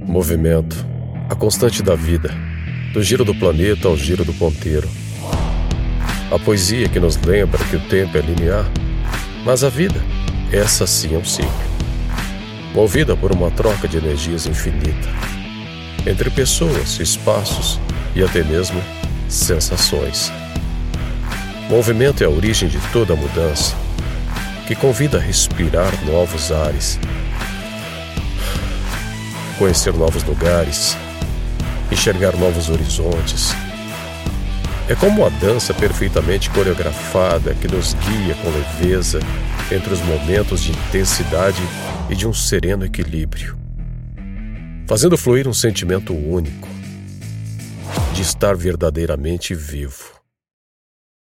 Movimento, a constante da vida, do giro do planeta ao giro do ponteiro. A poesia que nos lembra que o tempo é linear, mas a vida, essa sim é um ciclo, movida por uma troca de energias infinita, entre pessoas, espaços e até mesmo sensações. Movimento é a origem de toda mudança, que convida a respirar novos ares, conhecer novos lugares, enxergar novos horizontes. É como uma dança perfeitamente coreografada que nos guia com leveza entre os momentos de intensidade e de um sereno equilíbrio, fazendo fluir um sentimento único de estar verdadeiramente vivo.